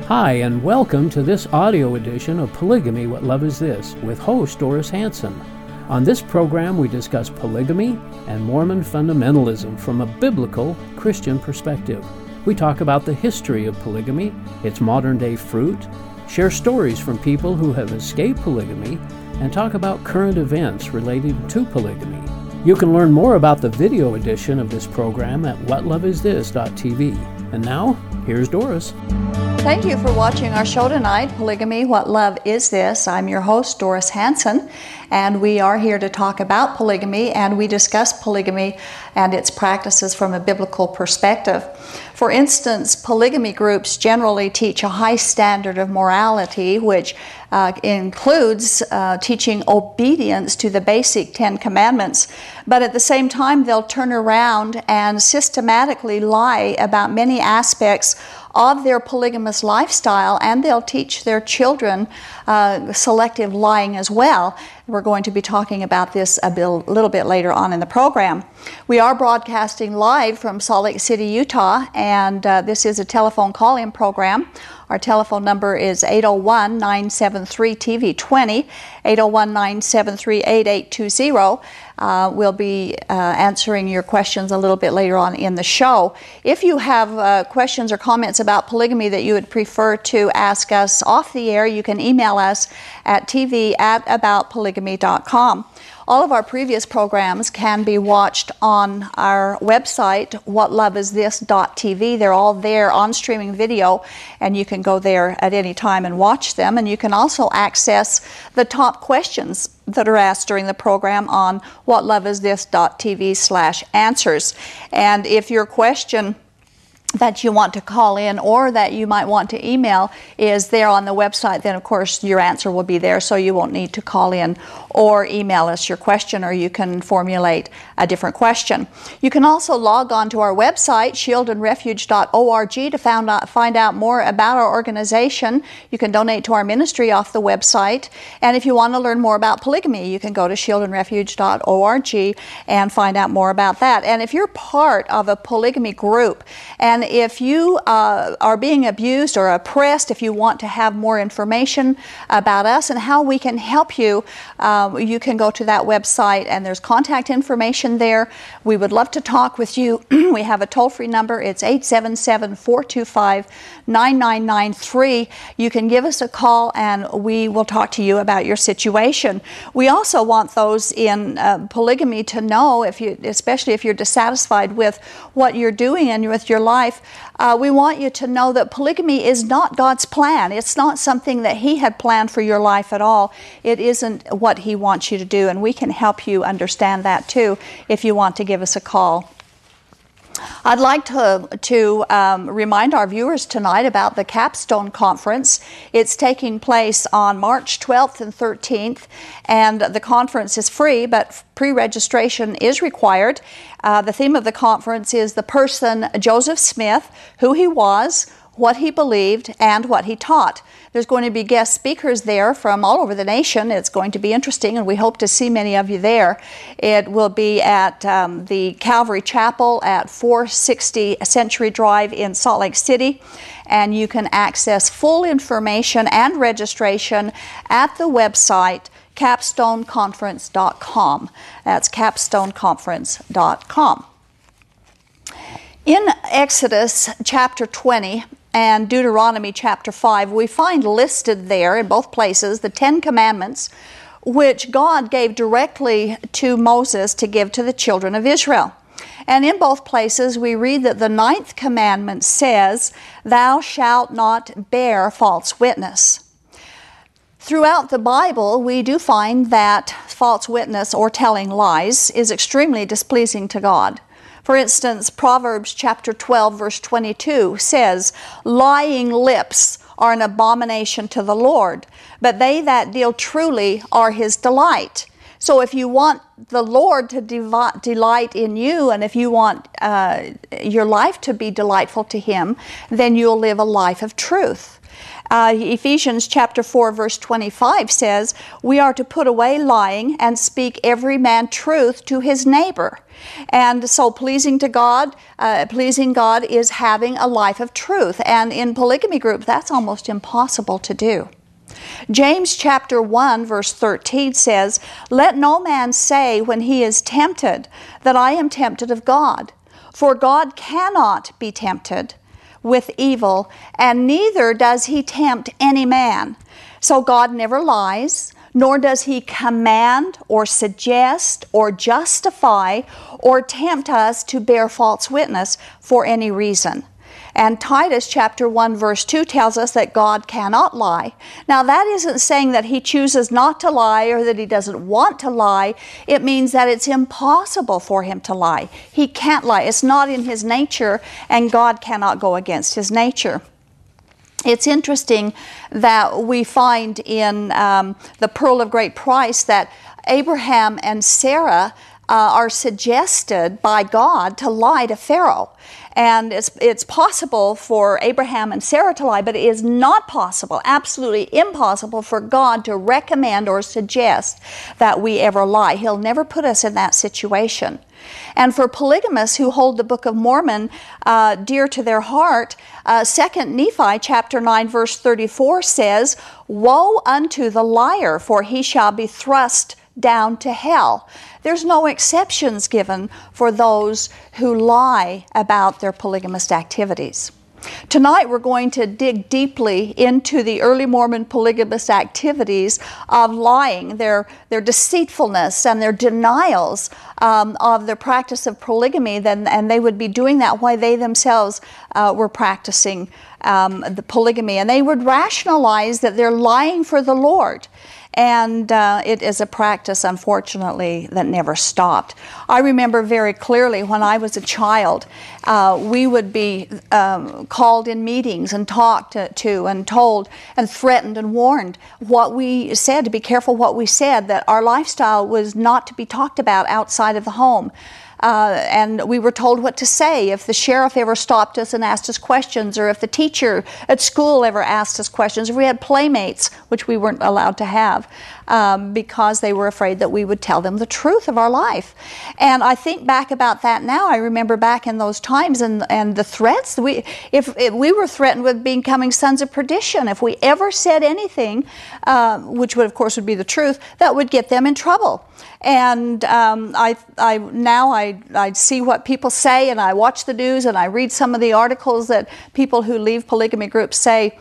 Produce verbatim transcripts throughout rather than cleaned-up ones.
Hi, and welcome to this audio edition of Polygamy, What Love Is This? With host Doris Hanson. On this program, we discuss polygamy and Mormon fundamentalism from a biblical Christian perspective. We talk about the history of polygamy, its modern-day fruit, share stories from people who have escaped polygamy, and talk about current events related to polygamy. You can learn more about the video edition of this program at what love is this dot t v. And now, here's Doris. Thank you for watching our show tonight, Polygamy, What Love Is This? I'm your host, Doris Hanson, and we are here to talk about polygamy, and we discuss polygamy and its practices from a biblical perspective. For instance, polygamy groups generally teach a high standard of morality, which uh, includes uh, teaching obedience to the basic Ten Commandments, but at the same time, they'll turn around and systematically lie about many aspects of their polygamous lifestyle, and they'll teach their children uh, selective lying as well. We're going to be talking about this a little bit later on in the program. We are broadcasting live from Salt Lake City, Utah, and uh, this is a telephone call-in program. Our telephone number is eight oh one, nine seven three, T V twenty, eight oh one, nine seven three, eight eight two zero. Uh, we'll be uh, answering your questions a little bit later on in the show. If you have uh, questions or comments about polygamy that you would prefer to ask us off the air, you can email us at t v at about polygamy dot com. All of our previous programs can be watched on our website, what love is this dot t v. They're all there on streaming video, and you can go there at any time and watch them. And you can also access the top questions that are asked during the program on what love is this dot t v slash answers. And if your question that you want to call in or that you might want to email is there on the website, then of course your answer will be there, so you won't need to call in or email us your question, or you can formulate a different question. You can also log on to our website, shield and refuge dot org, to find out, find out more about our organization. You can donate to our ministry off the website, and if you want to learn more about polygamy, you can go to shield and refuge dot org and find out more about that. And if you're part of a polygamy group, and And if you uh, are being abused or oppressed, if you want to have more information about us and how we can help you, uh, you can go to that website, and there's contact information there. We would love to talk with you. We have a toll-free number. It's eight seven seven, four two five, nine nine nine three. You can give us a call, and we will talk to you about your situation. We also want those in uh, polygamy to know, if you, especially if you're dissatisfied with what you're doing and with your life, Uh, we want you to know that polygamy is not God's plan. It's not something that He had planned for your life at all. It isn't what He wants you to do, and we can help you understand that too if you want to give us a call. I'd like to, to um, remind our viewers tonight about the Capstone Conference. It's taking place on March twelfth and thirteenth, and the conference is free, but pre-registration is required. Uh, the theme of the conference is the person Joseph Smith, who he was, what he believed, and what he taught. There's going to be guest speakers there from all over the nation. It's going to be interesting, and we hope to see many of you there. It will be at um, the Calvary Chapel at four sixty Century Drive in Salt Lake City, and you can access full information and registration at the website capstone conference dot com. That's capstone conference dot com. In Exodus chapter twenty and Deuteronomy chapter five, we find listed there in both places the Ten Commandments, which God gave directly to Moses to give to the children of Israel. And in both places we read that the ninth commandment says, "Thou shalt not bear false witness." Throughout the Bible, we do find that false witness or telling lies is extremely displeasing to God. For instance, Proverbs chapter twelve, verse twenty-two says, "Lying lips are an abomination to the Lord, but they that deal truly are His delight." So if you want the Lord to devi- delight in you, and if you want uh, your life to be delightful to Him, then you'll live a life of truth. Uh, Ephesians chapter four verse twenty-five says, we are to put away lying and speak every man truth to his neighbor. And so pleasing to God, uh, pleasing God is having a life of truth. And in polygamy group, that's almost impossible to do. James chapter one verse thirteen says, let no man say when he is tempted that I am tempted of God. For God cannot be tempted with evil, and neither does he tempt any man. So God never lies, nor does he command or suggest or justify or tempt us to bear false witness for any reason. And Titus chapter one verse two tells us that God cannot lie. Now that isn't saying that he chooses not to lie or that he doesn't want to lie. It means that it's impossible for him to lie. He can't lie. It's not in his nature, and God cannot go against his nature. It's interesting that we find in um, the Pearl of Great Price that Abraham and Sarah uh, are suggested by God to lie to Pharaoh. And it's, it's possible for Abraham and Sarah to lie, but it is not possible, absolutely impossible for God to recommend or suggest that we ever lie. He'll never put us in that situation. And for polygamists who hold the Book of Mormon uh, dear to their heart, uh, Second Nephi chapter nine verse thirty-four says, woe unto the liar, for he shall be thrust down to hell. There's no exceptions given for those who lie about their polygamist activities. Tonight we're going to dig deeply into the early Mormon polygamist activities of lying, their, their deceitfulness and their denials um, of their practice of polygamy, then, and they would be doing that while they themselves uh, were practicing um, the polygamy. And they would rationalize that they're lying for the Lord. And uh, it is a practice, unfortunately, that never stopped. I remember very clearly when I was a child, uh, we would be um, called in meetings and talked to, to and told and threatened and warned what we said, to be careful what we said, that our lifestyle was not to be talked about outside of the home. Uh, and we were told what to say if the sheriff ever stopped us and asked us questions, or if the teacher at school ever asked us questions, or we had playmates, which we weren't allowed to have, um, because they were afraid that we would tell them the truth of our life. And I think back about that now. I remember back in those times and, and the threats. We, if, if we were threatened with becoming sons of perdition, if we ever said anything, uh, which would of course would be the truth, that would get them in trouble. And um, I, I now I, I see what people say, and I watch the news, and I read some of the articles that people who leave polygamy groups say,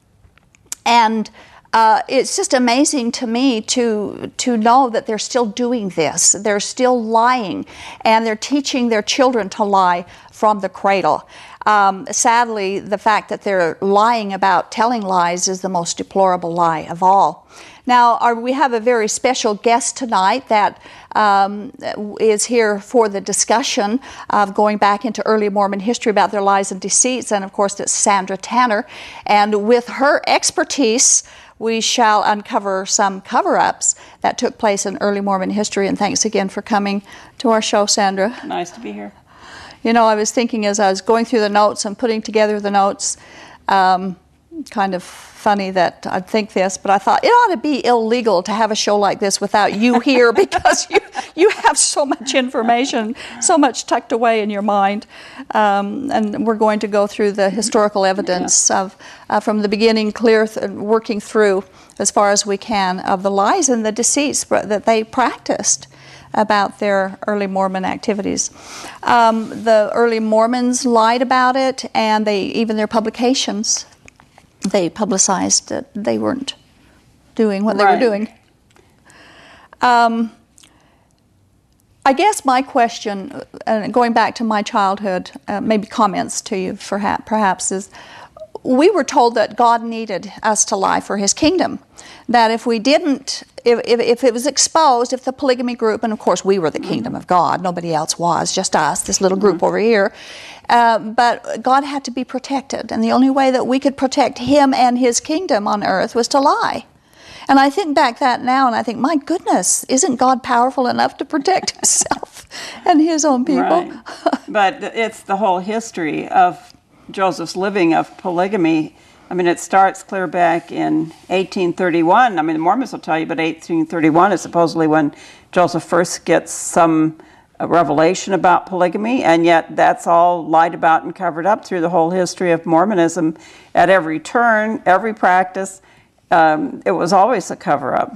and uh, it's just amazing to me to to know that they're still doing this. They're still lying, and they're teaching their children to lie from the cradle. Um, sadly, the fact that they're lying about telling lies is the most deplorable lie of all. Now, our, we have a very special guest tonight that um, is here for the discussion of going back into early Mormon history about their lies and deceits, and of course it's Sandra Tanner. And with her expertise, we shall uncover some cover-ups that took place in early Mormon history. And thanks again for coming to our show, Sandra. Nice to be here. You know, I was thinking as I was going through the notes and putting together the notes, um, kind of funny that I'd think this, but I thought it ought to be illegal to have a show like this without you here, because you you have so much information, so much tucked away in your mind. Um, and we're going to go through the historical evidence yeah. of uh, from the beginning, clear th- working through as far as we can of the lies and the deceits that they practiced about their early Mormon activities. Um, the early Mormons lied about it, and they even their publications, they publicized that they weren't doing what they right. were doing. Um, I guess my question, uh, going back to my childhood, uh, maybe comments to you for ha- perhaps, is we were told that God needed us to lie for His kingdom. That if we didn't, if, if, if it was exposed, if the polygamy group, and of course we were the kingdom of God, nobody else was, just us, this little group mm-hmm. over here, uh, but God had to be protected. And the only way that we could protect Him and His kingdom on earth was to lie. And I think back that now, and I think, my goodness, isn't God powerful enough to protect Himself and His own people? Right. But it's the whole history of Joseph's living of polygamy I mean, it starts clear back in eighteen thirty-one. I mean, the Mormons will tell you, but eighteen thirty-one is supposedly when Joseph first gets some uh, revelation about polygamy, and yet that's all lied about and covered up through the whole history of Mormonism. At every turn, every practice, um, it was always a cover-up.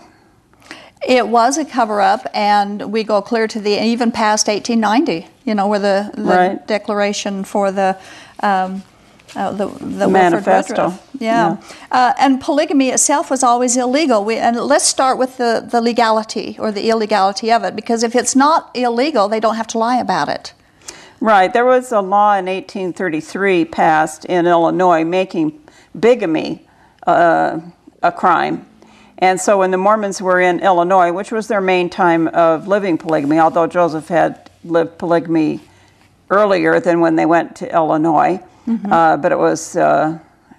It was a cover-up, and we go clear to the even past eighteen ninety. You know, where the, the right. declaration for the. Um, Uh, the, the manifesto. Yeah, yeah. Uh, and polygamy itself was always illegal. We, and let's start with the, the legality or the illegality of it, because if it's not illegal, they don't have to lie about it. Right. There was a law in eighteen thirty-three passed in Illinois making bigamy uh, a crime. And so when the Mormons were in Illinois, which was their main time of living polygamy, although Joseph had lived polygamy earlier than when they went to Illinois, Mm-hmm. Uh, but it was uh,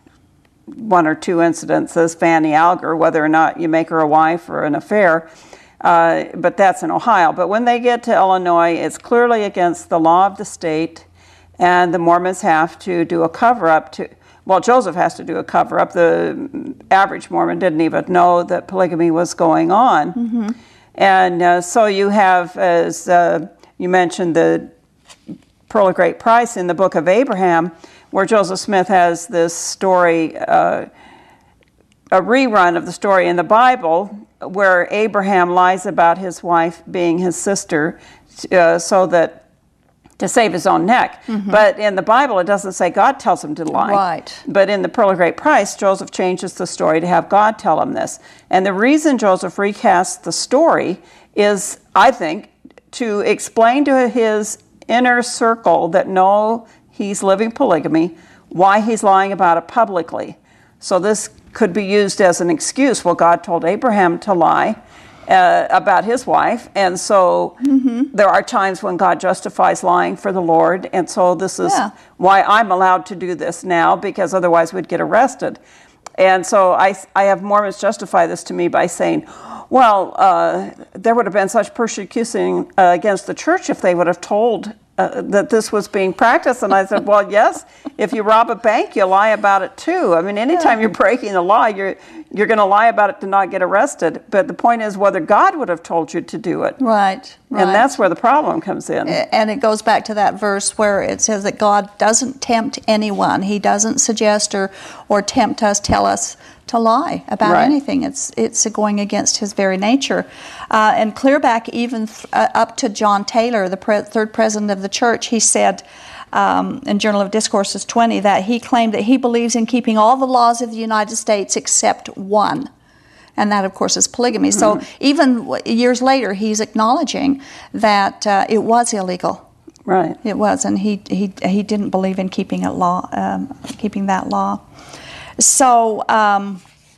one or two incidences, Fanny Alger, whether or not you make her a wife or an affair, uh, but that's in Ohio. But when they get to Illinois, it's clearly against the law of the state, and the Mormons have to do a cover-up to, well, Joseph has to do a cover-up. The average Mormon didn't even know that polygamy was going on. Mm-hmm. And uh, so you have, as uh, you mentioned, the Pearl of Great Price in the Book of Abraham, where Joseph Smith has this story, uh, a rerun of the story in the Bible, where Abraham lies about his wife being his sister, uh, so that to save his own neck. Mm-hmm. But in the Bible, it doesn't say God tells him to lie. Right. But in the Pearl of Great Price, Joseph changes the story to have God tell him this. And the reason Joseph recasts the story is, I think, to explain to his inner circle that know he's living polygamy, why he's lying about it publicly. So this could be used as an excuse. Well, God told Abraham to lie uh, about his wife, and so mm-hmm. there are times when God justifies lying for the Lord, and so this is yeah. why I'm allowed to do this now, because otherwise we'd get arrested. And so I, I have Mormons justify this to me by saying, well, uh, there would have been such persecution uh, against the church if they would have told uh, that this was being practiced. And I said, well, yes, if you rob a bank, you lie about it too. I mean, anytime yeah. you're breaking the law, you're you're going to lie about it to not get arrested. But the point is whether God would have told you to do it. Right, right. And that's where the problem comes in. And it goes back to that verse where it says that God doesn't tempt anyone. He doesn't suggest or, or tempt us, tell us to lie about right. anything. It's it's going against his very nature. Uh, and clear back even th- uh, up to John Taylor, the pre- third president of the church, he said um, in Journal of Discourses twenty that he claimed that he believes in keeping all the laws of the United States except one. And that, of course, is polygamy. Mm-hmm. So even w- years later, he's acknowledging that uh, it was illegal. Right. It was, and he he he didn't believe in keeping it law, um, keeping that law. So um,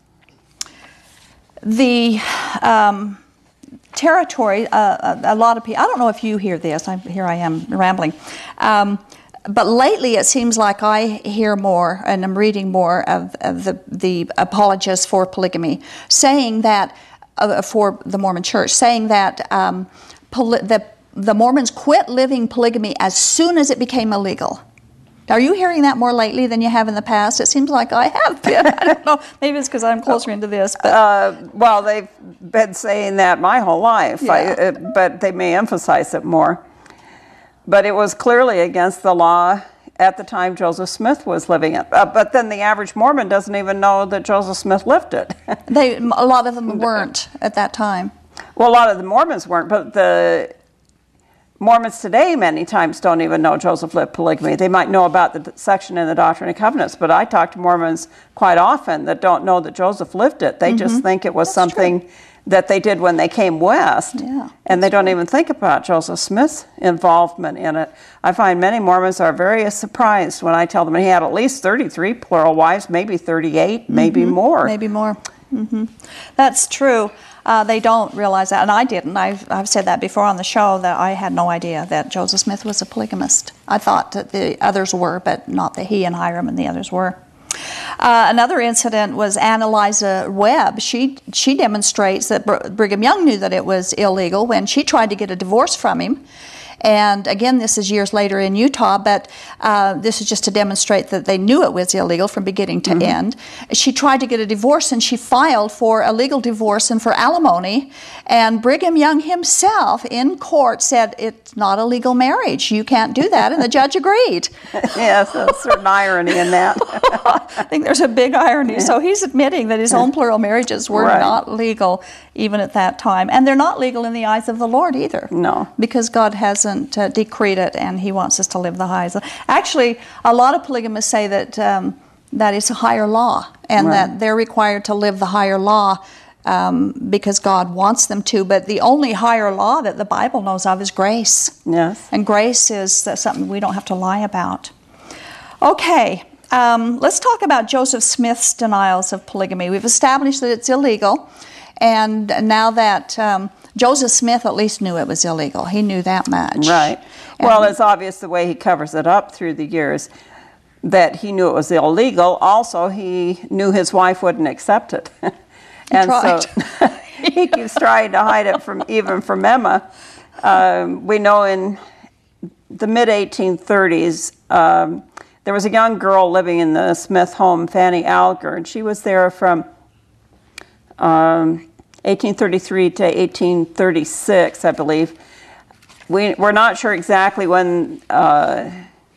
the um, territory, uh, a lot of people, I don't know if you hear this, I'm, here I am rambling, um, but lately it seems like I hear more, and I'm reading more of, of the, the apologists for polygamy, saying that, uh, for the Mormon Church, saying that um, poly- the, the Mormons quit living polygamy as soon as it became illegal. Are you hearing that more lately than you have in the past? It seems like I have been. I don't know. Maybe it's because I'm closer into this. But uh, well, they've been saying that my whole life, yeah. I, uh, but they may emphasize it more. But it was clearly against the law at the time Joseph Smith was living it. Uh, but then the average Mormon doesn't even know that Joseph Smith lived it. they, a lot of them weren't at that time. Well, a lot of the Mormons weren't, but the Mormons today many times don't even know Joseph lived polygamy. They might know about the section in the Doctrine and Covenants, but I talk to Mormons quite often that don't know that Joseph lived it. They mm-hmm. just think it was That's something true. that they did when they came west, yeah, and they don't true. even think about Joseph Smith's involvement in it. I find many Mormons are very surprised when I tell them he had at least thirty-three plural wives, maybe thirty-eight, mm-hmm. maybe more. Maybe more. Mm-hmm. That's true. Uh, they don't realize that, and I didn't. I've, I've said that before on the show, that I had no idea that Joseph Smith was a polygamist. I thought that the others were, but not that he and Hiram and the others were. Uh, another incident was Anna Liza Webb. She she demonstrates that Br- Brigham Young knew that it was illegal when she tried to get a divorce from him. And again, this is years later in Utah, but uh, this is just to demonstrate that they knew it was illegal from beginning to mm-hmm. end. She tried to get a divorce, and she filed for a legal divorce and for alimony. And Brigham Young himself in court said, it's not a legal marriage. You can't do that. And the judge agreed. Yes, there's a certain irony in that. I think there's a big irony. So he's admitting that his own plural marriages were right. not legal even at that time. And they're not legal in the eyes of the Lord either. No. Because God hasn't uh, decreed it, and he wants us to live the highest. Actually, a lot of polygamists say that um, that it's a higher law, and right. that they're required to live the higher law um, because God wants them to. But the only higher law that the Bible knows of is grace. Yes. And grace is uh, something we don't have to lie about. Okay. Um, let's talk about Joseph Smith's denials of polygamy. We've established that it's illegal, and now that um, Joseph Smith at least knew it was illegal. He knew that much. Right. And well, it's obvious the way he covers it up through the years that he knew it was illegal. Also, he knew his wife wouldn't accept it. And tried. so he keeps trying to hide it from even from Emma. Um, we know in the mid eighteen thirties, um, there was a young girl living in the Smith home, Fanny Alger, and she was there from um, eighteen thirty-three to eighteen thirty-six, I believe. We, we're not sure exactly when uh,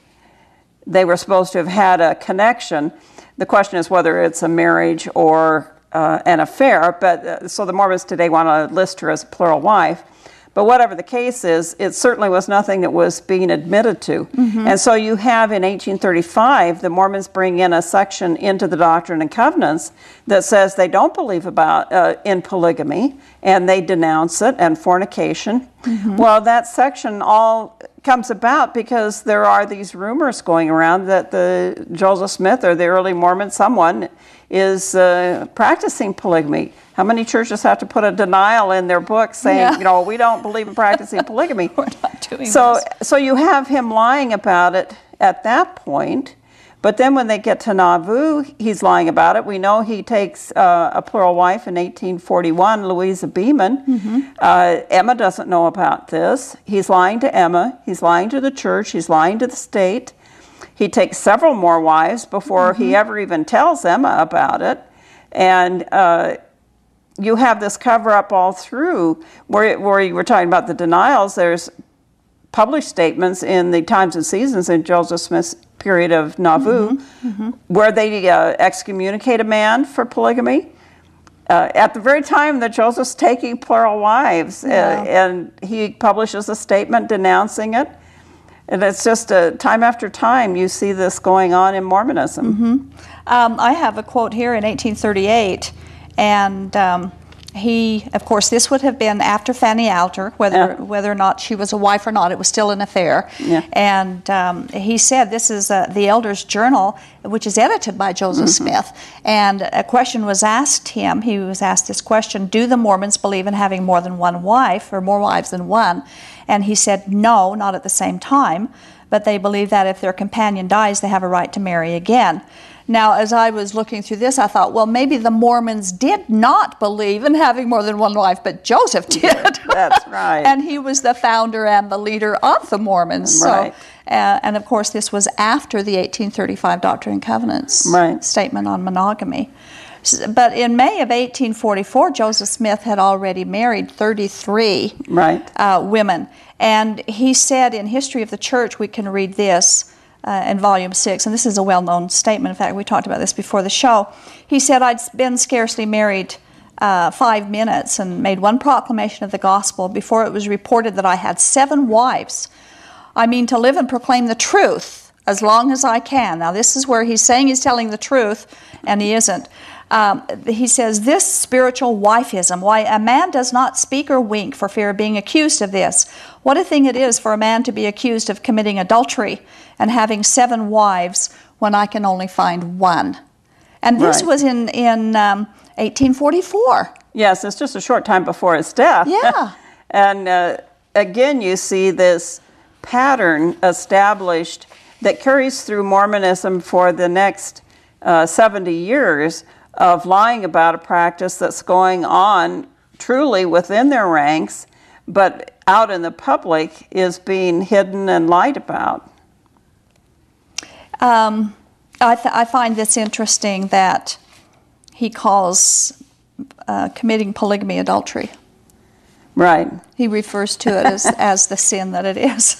they were supposed to have had a connection. The question is whether it's a marriage or uh, an affair, but uh, so the Mormons today want to list her as a plural wife. But whatever the case is, it certainly was nothing that was being admitted to. Mm-hmm. And so you have in eighteen thirty-five, the Mormons bring in a section into the Doctrine and Covenants that says they don't believe about uh, in polygamy, and they denounce it and fornication. Mm-hmm. Well, that section all comes about because there are these rumors going around that the Joseph Smith or the early Mormon someone is uh, practicing polygamy. How many churches have to put a denial in their book saying, yeah. you know, we don't believe in practicing polygamy? We're not doing so, this. So you have him lying about it at that point, but then when they get to Nauvoo, he's lying about it. We know he takes uh, a plural wife in eighteen forty-one, Louisa Beeman. Mm-hmm. Uh, Emma doesn't know about this. He's lying to Emma. He's lying to the church. He's lying to the state. He takes several more wives before mm-hmm. he ever even tells Emma about it. And uh, you have this cover-up all through where, where you were talking about the denials. There's published statements in the Times and Seasons in Joseph Smith's period of Nauvoo mm-hmm. Mm-hmm. where they uh, excommunicate a man for polygamy. Uh, at the very time that Joseph's taking plural wives, yeah. uh, and he publishes a statement denouncing it. And it's just uh, time after time you see this going on in Mormonism. Mm-hmm. Um, I have a quote here in eighteen thirty-eight, and um, he, of course, this would have been after Fanny Alger, whether yeah. whether or not she was a wife or not, it was still an affair. Yeah. And um, he said, this is uh, the Elder's Journal, which is edited by Joseph mm-hmm. Smith, and a question was asked him, he was asked this question, do the Mormons believe in having more than one wife, or more wives than one? And he said, no, not at the same time, but they believe that if their companion dies, they have a right to marry again. Now, as I was looking through this, I thought, well, maybe the Mormons did not believe in having more than one wife, but Joseph did. That's right. And he was the founder and the leader of the Mormons. Right. So, uh, and of course, this was after the eighteen thirty-five Doctrine and Covenants right. statement on monogamy. But in May of eighteen forty-four, Joseph Smith had already married thirty-three right. uh, women. And he said in History of the Church, we can read this uh, in Volume six, and this is a well-known statement. In fact, we talked about this before the show. He said, I'd been scarcely married uh, five minutes and made one proclamation of the gospel before it was reported that I had seven wives. I mean to live and proclaim the truth as long as I can. Now, this is where he's saying he's telling the truth, and he isn't. Um, he says, this spiritual wifeism, why a man does not speak or wink for fear of being accused of this. What a thing it is for a man to be accused of committing adultery and having seven wives when I can only find one. And this right. was in, in um, eighteen forty-four. Yes, it's just a short time before his death. Yeah. And uh, again, you see this pattern established that carries through Mormonism for the next uh, seventy years of lying about a practice that's going on truly within their ranks, but out in the public is being hidden and lied about. Um, I, th- I find this interesting that he calls uh, committing polygamy adultery. Right. He refers to it as, as the sin that it is.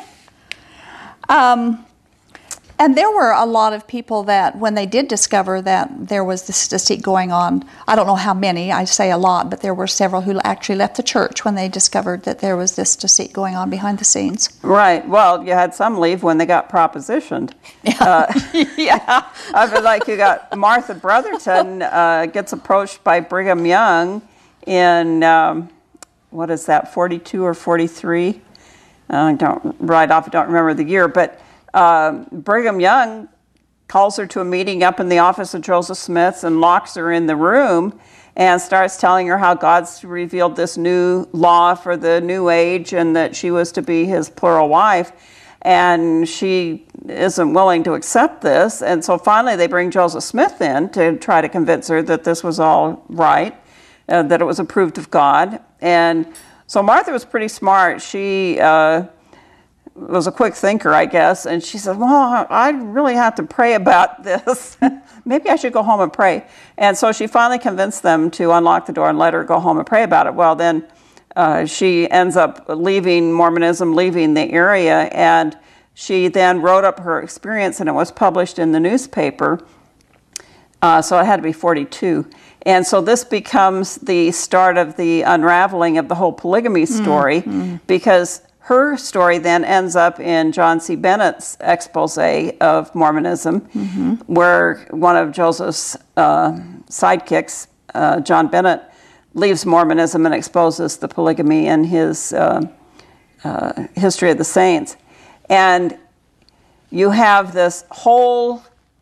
um, and there were a lot of people that, when they did discover that there was this deceit going on, I don't know how many, I say a lot, but there were several who actually left the church when they discovered that there was this deceit going on behind the scenes. Right. Well, you had some leave when they got propositioned. Yeah. Uh, yeah. I feel like you got Martha Brotherton uh, gets approached by Brigham Young in, um, what is that, forty-two or forty-three? Uh, I don't, right off, I don't remember the year, but uh, Brigham Young calls her to a meeting up in the office of Joseph Smith and locks her in the room and starts telling her how God's revealed this new law for the new age and that she was to be his plural wife. And she isn't willing to accept this. And so finally they bring Joseph Smith in to try to convince her that this was all right, uh, that it was approved of God. And so Martha was pretty smart. She uh, was a quick thinker, I guess. And she said, well, I really have to pray about this. Maybe I should go home and pray. And so she finally convinced them to unlock the door and let her go home and pray about it. Well, then Uh, she ends up leaving Mormonism, leaving the area, and she then wrote up her experience, and it was published in the newspaper. Uh, so it had to be forty-two. And so this becomes the start of the unraveling of the whole polygamy story, mm-hmm. because her story then ends up in John C. Bennett's expose of Mormonism, mm-hmm. where one of Joseph's uh, sidekicks, uh, John Bennett, leaves Mormonism and exposes the polygamy in his uh, uh, History of the Saints. And you have this whole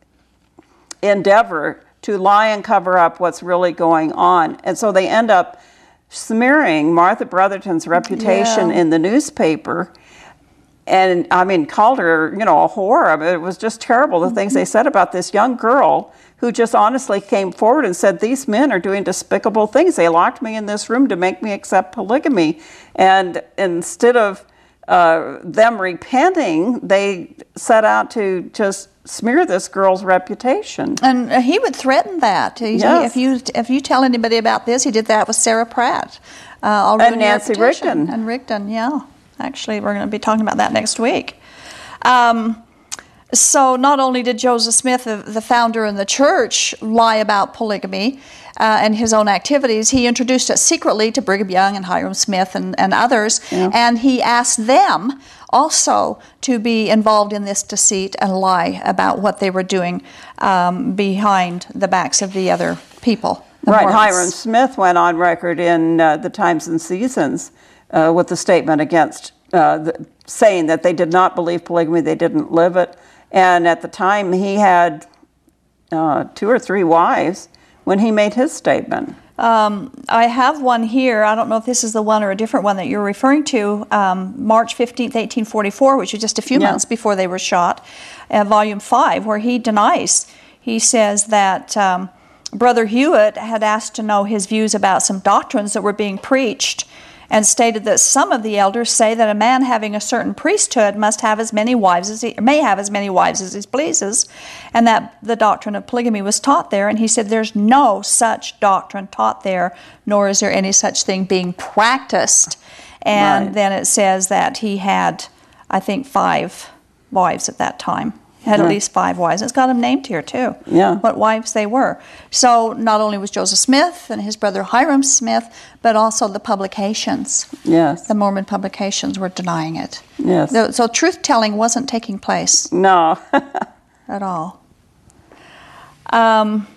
endeavor to lie and cover up what's really going on. And so they end up smearing Martha Brotherton's reputation yeah. in the newspaper. And, I mean, called her, you know, a whore. I mean, it was just terrible, the mm-hmm. things they said about this young girl who just honestly came forward and said, these men are doing despicable things. They locked me in this room to make me accept polygamy. And instead of uh, them repenting, they set out to just smear this girl's reputation. And he would threaten that. He, yes. If you if you tell anybody about this, he did that with Sarah Pratt. Uh, I'll and Nancy Rigdon. And Rigdon, yeah. Actually, we're going to be talking about that next week. Um, so not only did Joseph Smith, the, the founder in the church, lie about polygamy uh, and his own activities, he introduced it secretly to Brigham Young and Hiram Smith and, and others, yeah. and he asked them also to be involved in this deceit and lie about what they were doing um, behind the backs of the other people. Right, Hiram Smith went on record in uh, the Times and Seasons Uh, with the statement against, uh, the, saying that they did not believe polygamy, they didn't live it. And at the time, he had uh, two or three wives when he made his statement. Um, I have one here. I don't know if this is the one or a different one that you're referring to. Um, March fifteenth, eighteen forty-four, which is just a few yeah. months before they were shot, uh, volume five, where he denies. He says that um, Brother Hewitt had asked to know his views about some doctrines that were being preached, and stated that some of the elders say that a man having a certain priesthood must have as many wives as he may have as many wives as he pleases, and that the doctrine of polygamy was taught there. And he said there's no such doctrine taught there, nor is there any such thing being practiced. And right. then it says that he had, I think, five wives at that time. Had at least five wives. It's got them named here, too, yeah. what wives they were. So not only was Joseph Smith and his brother Hiram Smith, but also the publications. Yes. The Mormon publications were denying it. Yes. So, so truth-telling wasn't taking place. No. At all. Um,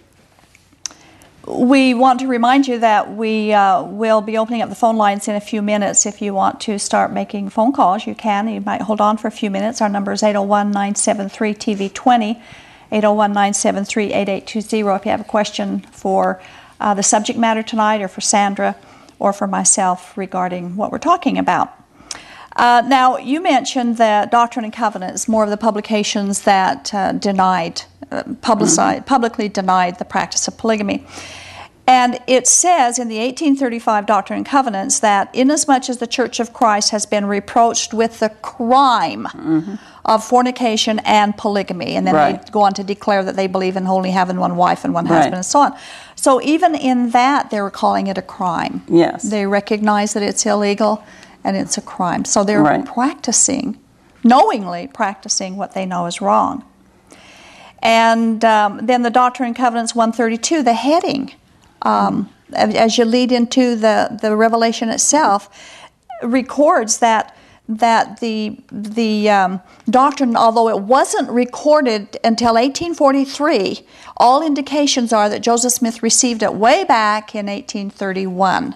we want to remind you that we uh, will be opening up the phone lines in a few minutes. If you want to start making phone calls, you can. You might hold on for a few minutes. Our number is eight oh one, nine seven three, T V twenty, eight oh one, nine seven three, eight eight two zero. If you have a question for uh, the subject matter tonight, or for Sandra, or for myself regarding what we're talking about. Uh, now, you mentioned that Doctrine and Covenants, more of the publications that uh, denied, uh, publicized, mm-hmm. publicly denied the practice of polygamy. And it says in the eighteen thirty-five Doctrine and Covenants that inasmuch as the Church of Christ has been reproached with the crime mm-hmm. of fornication and polygamy, and then right. they go on to declare that they believe in only having one wife and one husband right. and so on. So even in that, they were calling it a crime. Yes. They recognize that it's illegal and it's a crime. So they're right. practicing, knowingly practicing what they know is wrong. And um, then the Doctrine and Covenants one thirty-two, the heading, Um, as you lead into the, the Revelation itself, records that that the the um, doctrine, although it wasn't recorded until eighteen forty-three, all indications are that Joseph Smith received it way back in eighteen thirty-one.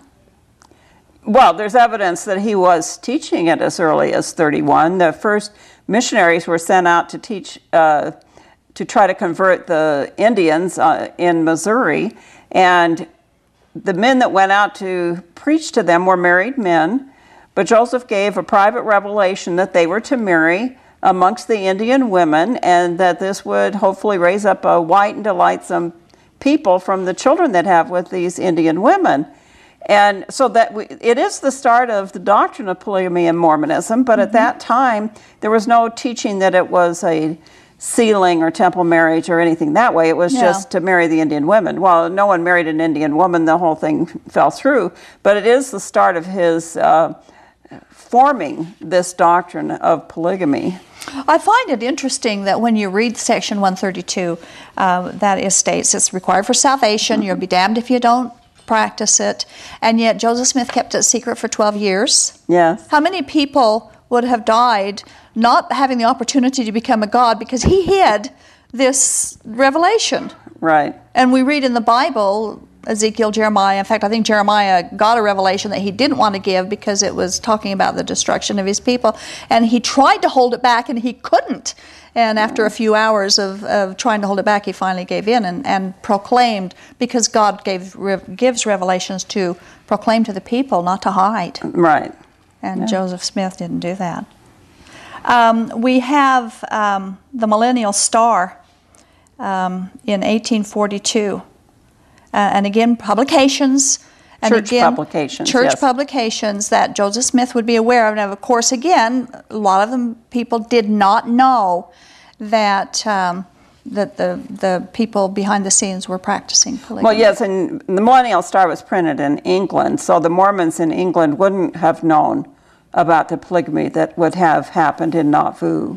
Well, there's evidence that he was teaching it as early as thirty-one. The first missionaries were sent out to teach, uh, to try to convert the Indians uh, in Missouri. And the men that went out to preach to them were married men, but Joseph gave a private revelation that they were to marry amongst the Indian women, and that this would hopefully raise up a white and delightsome people from the children that have with these Indian women. And so that we, it is the start of the doctrine of polygamy in Mormonism, but mm-hmm. at that time there was no teaching that it was a sealing or temple marriage or anything that way. It was yeah. just to marry the Indian women. Well, no one married an Indian woman. The whole thing fell through. But it is the start of his uh, forming this doctrine of polygamy. I find it interesting that when you read section one thirty-two, uh, that it states it's required for salvation. Mm-hmm. You'll be damned if you don't practice it. And yet Joseph Smith kept it secret for twelve years. Yes. How many people would have died not having the opportunity to become a god because he hid this revelation? Right. And we read in the Bible, Ezekiel, Jeremiah, in fact, I think Jeremiah got a revelation that he didn't want to give because it was talking about the destruction of his people. And he tried to hold it back and he couldn't. And after a few hours of, of trying to hold it back, he finally gave in and, and proclaimed, because God gave gives revelations to proclaim to the people, not to hide. Right. And yeah. Joseph Smith didn't do that. Um, we have um, the Millennial Star um, in eighteen forty-two. Uh, and again, publications. And church again, publications. Church yes. publications that Joseph Smith would be aware of. And of course, again, a lot of them people did not know that um, that the the people behind the scenes were practicing polygamy. Well, yes, and the Millennial Star was printed in England, so the Mormons in England wouldn't have known about the polygamy that would have happened in Nauvoo.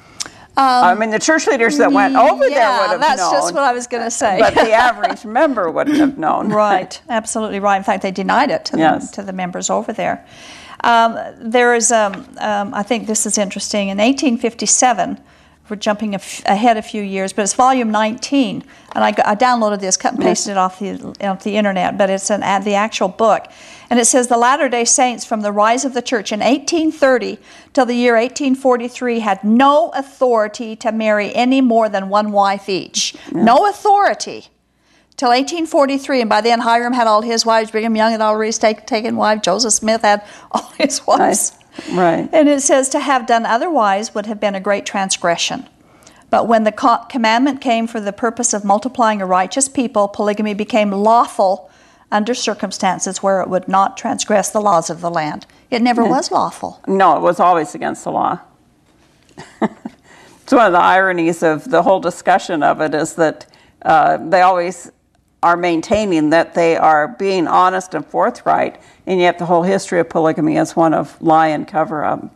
Um, I mean, the church leaders that went over yeah, there would have that's known. That's just what I was going to say. But the average member wouldn't have known. Right, absolutely right. In fact, they denied it to, yes. the, to the members over there. Um, there is, um, um, I think this is interesting, in eighteen fifty-seven, we're jumping a f- ahead a few years, but it's volume nineteen, and I, I downloaded this, cut and pasted yes. it off the, off the internet, but it's an, uh, the actual book. And it says, the Latter-day Saints from the rise of the church in eighteen thirty till the year eighteen forty-three had no authority to marry any more than one wife each. Yeah. No authority till eighteen forty-three, and by then Hiram had all his wives, Brigham Young had already take, taken wives, Joseph Smith had all his wives. Nice. Right. And it says, to have done otherwise would have been a great transgression. But when the co- commandment came for the purpose of multiplying a righteous people, polygamy became lawful under circumstances where it would not transgress the laws of the land. It never yeah. was lawful. No, it was always against the law. It's one of the ironies of the whole discussion of it is that uh, they always are maintaining that they are being honest and forthright, and yet the whole history of polygamy is one of lie and cover-up.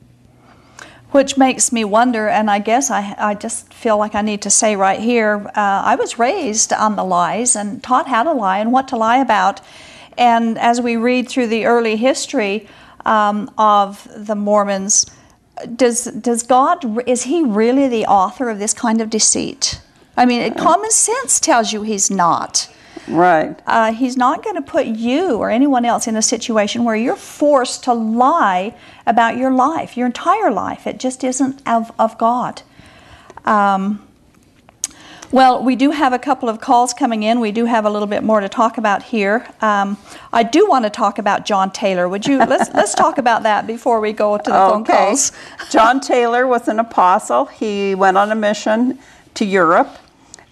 Which makes me wonder, and I guess I, I just feel like I need to say right here, uh, I was raised on the lies and taught how to lie and what to lie about. And as we read through the early history um, of the Mormons, does does God, is He really the author of this kind of deceit? I mean, common sense tells you He's not. Right. Uh, he's not going to put you or anyone else in a situation where you're forced to lie about your life, your entire life. It just isn't of, of God. Um, well, we do have a couple of calls coming in. We do have a little bit more to talk about here. Um, I do want to talk about John Taylor. Would you let's let's talk about that before we go to the okay. phone calls. John Taylor was an apostle. He went on a mission to Europe.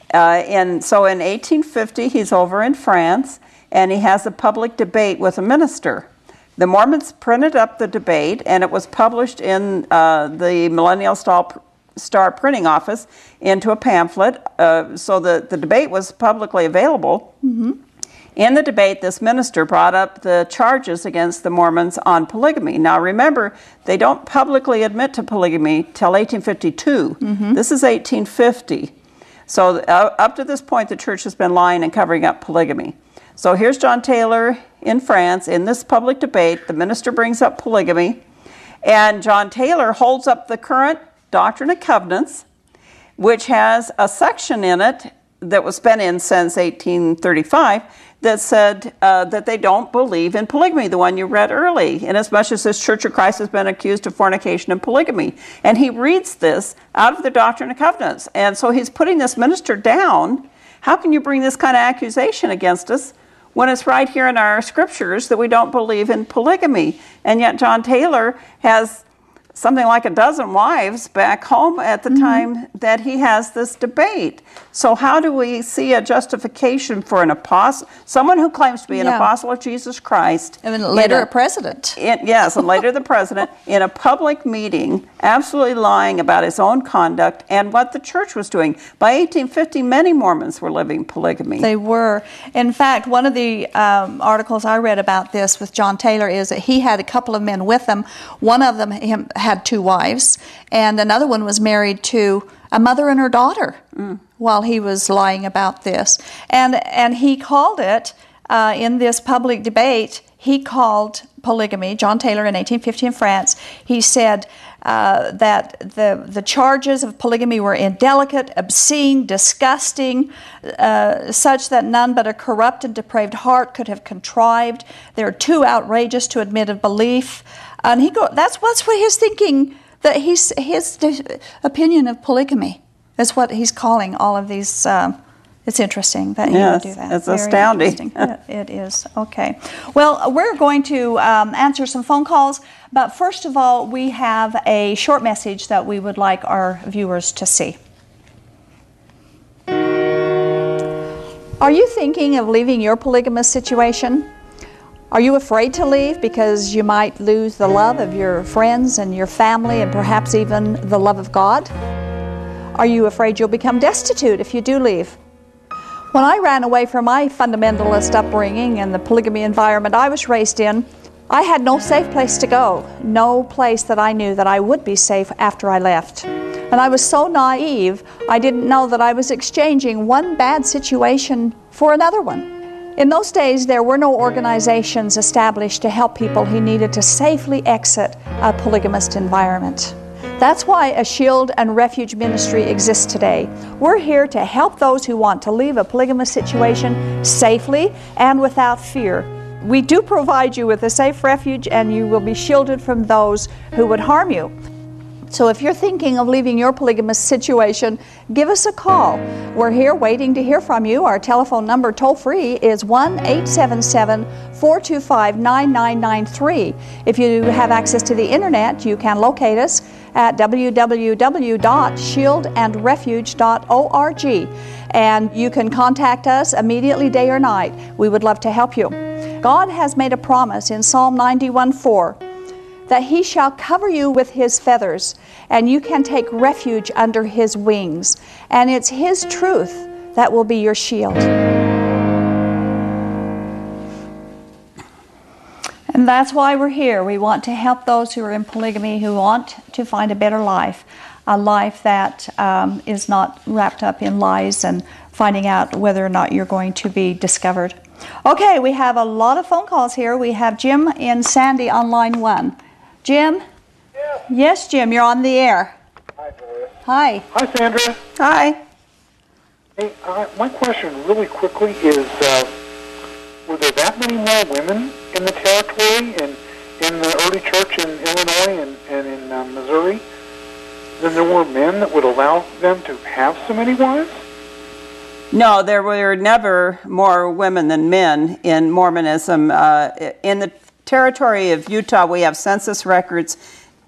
Uh, and so in eighteen fifty, he's over in France, and he has a public debate with a minister. The Mormons printed up the debate, and it was published in uh, the Millennial Star, Star printing office into a pamphlet, uh, so the, the debate was publicly available. Mm-hmm. In the debate, this minister brought up the charges against the Mormons on polygamy. Now remember, they don't publicly admit to polygamy till eighteen fifty-two. Mm-hmm. This is eighteen fifty. So uh, up to this point, the church has been lying and covering up polygamy. So here's John Taylor in France. In this public debate, the minister brings up polygamy, and John Taylor holds up the current Doctrine and Covenants, which has a section in it that was been in since eighteen thirty-five that said uh, that they don't believe in polygamy, the one you read early, inasmuch as this Church of Christ has been accused of fornication and polygamy. And he reads this out of the Doctrine and Covenants. And so he's putting this minister down. How can you bring this kind of accusation against us when it's right here in our scriptures that we don't believe in polygamy? And yet John Taylor has something like a dozen wives back home at the mm-hmm. time that he has this debate. So how do we see a justification for an apostle, someone who claims to be an yeah. apostle of Jesus Christ? And then later a, a president. In, yes, and later the president, in a public meeting, absolutely lying about his own conduct and what the church was doing. By eighteen fifty, many Mormons were living polygamy. They were. In fact, one of the um, articles I read about this with John Taylor is that he had a couple of men with him. One of them him, had two wives, and another one was married to a mother and her daughter mm. while he was lying about this. And and he called it, uh, in this public debate, he called polygamy, John Taylor in eighteen fifty in France, he said uh, that the, the charges of polygamy were indelicate, obscene, disgusting, uh, such that none but a corrupt and depraved heart could have contrived. They're too outrageous to admit of belief. And he go. That's what's what he's thinking. That he's his opinion of polygamy is what he's calling all of these. Um, it's interesting that he yes, would do that. It's Very astounding. it, it is. Okay. Well, we're going to um, answer some phone calls, but first of all, we have a short message that we would like our viewers to see. Are you thinking of leaving your polygamous situation? Are you afraid to leave because you might lose the love of your friends and your family and perhaps even the love of God? Are you afraid you'll become destitute if you do leave? When I ran away from my fundamentalist upbringing and the polygamy environment I was raised in, I had no safe place to go, no place that I knew that I would be safe after I left. And I was so naive, I didn't know that I was exchanging one bad situation for another one. In those days, there were no organizations established to help people who needed to safely exit a polygamist environment. That's why a Shield and Refuge ministry exists today. We're here to help those who want to leave a polygamous situation safely and without fear. We do provide you with a safe refuge, and you will be shielded from those who would harm you. So if you're thinking of leaving your polygamous situation, give us a call. We're here waiting to hear from you. Our telephone number toll-free is one eight seven seven, four two five, nine nine nine three. If you have access to the internet, you can locate us at w w w dot shield and refuge dot org, and you can contact us immediately, day or night. We would love to help you. God has made a promise in Psalm ninety-one four that He shall cover you with His feathers, and you can take refuge under His wings. And it's His truth that will be your shield. And that's why we're here. We want to help those who are in polygamy, who want to find a better life, a life that um, is not wrapped up in lies and finding out whether or not you're going to be discovered. Okay, we have a lot of phone calls here. We have Jim in Sandy on line one. Jim? Yes. Yes, Jim, you're on the air. Hi, Doris. Hi. Hi, Sandra. Hi. Hey, uh, my question really quickly is, uh, were there that many more women in the territory and in the early church in Illinois and, and in uh, Missouri than there were men that would allow them to have so many wives? No, there were never more women than men in Mormonism. Uh, in the territory of Utah, we have census records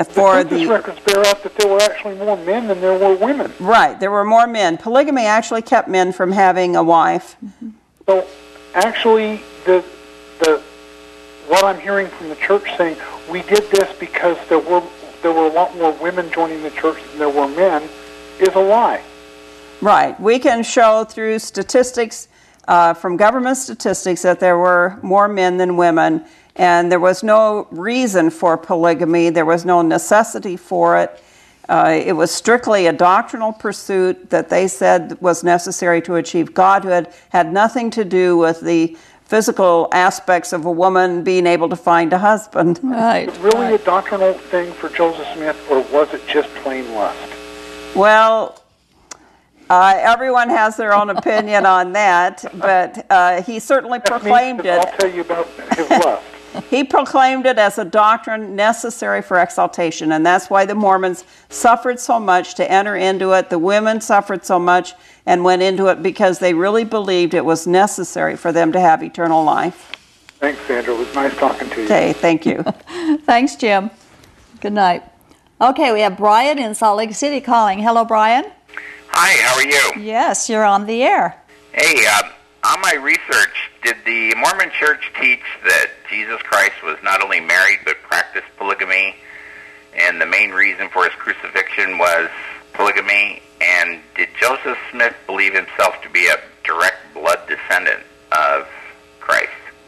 for the the... census records bear out that there were actually more men than there were women. Right, there were more men. Polygamy actually kept men from having a wife. Mm-hmm. So actually, the the what I'm hearing from the church saying, we did this because there were there were a lot more women joining the church than there were men, is a lie. Right. We can show through statistics, uh, from government statistics, that there were more men than women, and there was no reason for polygamy. There was no necessity for it. Uh, it was strictly a doctrinal pursuit that they said was necessary to achieve godhood, had nothing to do with the physical aspects of a woman being able to find a husband. Right. Was it really right. a doctrinal thing for Joseph Smith, or was it just plain lust? Well, uh, everyone has their own opinion on that, but uh, he certainly That's proclaimed me, it. I'll tell you about his lust. He proclaimed it as a doctrine necessary for exaltation, and that's why the Mormons suffered so much to enter into it. The women suffered so much and went into it because they really believed it was necessary for them to have eternal life. Thanks, Sandra. It was nice talking to you. Okay, thank you. Thanks, Jim. Good night. Okay, we have Brian in Salt Lake City calling. Hello, Brian. Hi, how are you? Yes, you're on the air. Hey, uh, on my research, did the Mormon Church teach that Jesus Christ was not only married but practiced polygamy, and the main reason for his crucifixion was polygamy? And did Joseph Smith believe himself to be a direct blood descendant of Christ?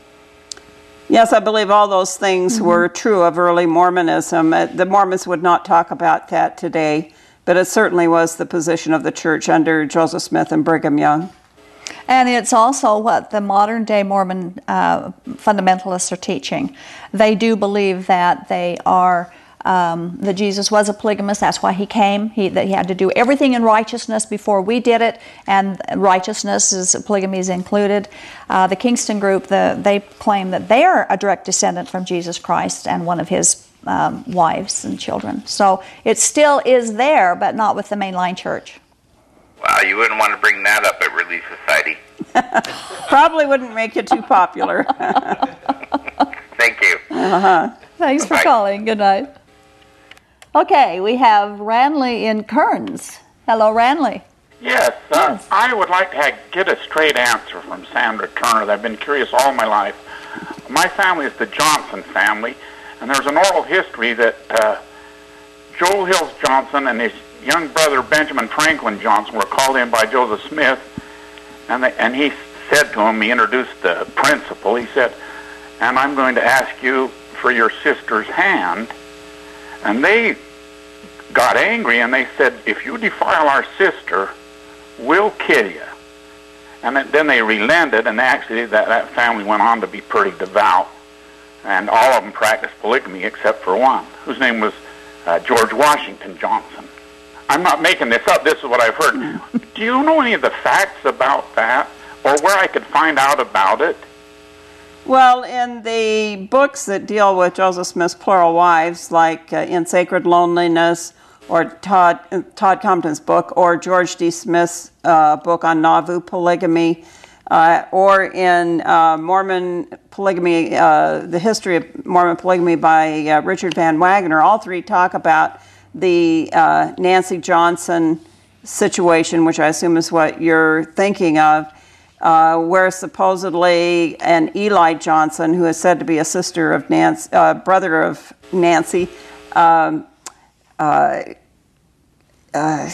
Yes, I believe all those things mm-hmm. were true of early Mormonism. Uh, the Mormons would not talk about that today, but it certainly was the position of the church under Joseph Smith and Brigham Young. And it's also what the modern-day Mormon uh, fundamentalists are teaching. They do believe that they are, um, that Jesus was a polygamist. That's why he came. He, that he had to do everything in righteousness before we did it, and righteousness is polygamy is included. Uh, the Kingston group, the, they claim that they are a direct descendant from Jesus Christ and one of his um, wives and children. So it still is there, but not with the mainline church. Well, you wouldn't want to bring that up at Relief Society. Probably wouldn't make it too popular. Thank you. Uh-huh. Thanks for Bye. calling. Good night. Okay, we have Ranley in Kearns. Hello, Ranley. Yes, uh, Yes. I would like to ha- get a straight answer from Sandra Turner. I've been curious all my life. My family is the Johnson family, and there's an oral history that uh, Joel Hills Johnson and his young brother Benjamin Franklin Johnson were called in by Joseph Smith, and, they, and he said to him, he introduced the principle, he said, and I'm going to ask you for your sister's hand. And they got angry and they said, if you defile our sister, we'll kill you. And then they relented, and actually that, that family went on to be pretty devout, and all of them practiced polygamy except for one, whose name was uh, George Washington Johnson. I'm not making this up. This is what I've heard. Do you know any of the facts about that, or where I could find out about it? Well, in the books that deal with Joseph Smith's plural wives, like uh, In Sacred Loneliness, or Todd, uh, Todd Compton's book, or George D. Smith's uh, book on Nauvoo polygamy, uh, or in uh, Mormon polygamy, uh, the history of Mormon polygamy by uh, Richard Van Wagner, all three talk about the uh, Nancy Johnson situation, which I assume is what you're thinking of, uh, where supposedly an Eli Johnson, who is said to be a sister of Nancy, uh, brother of Nancy, um, uh, uh,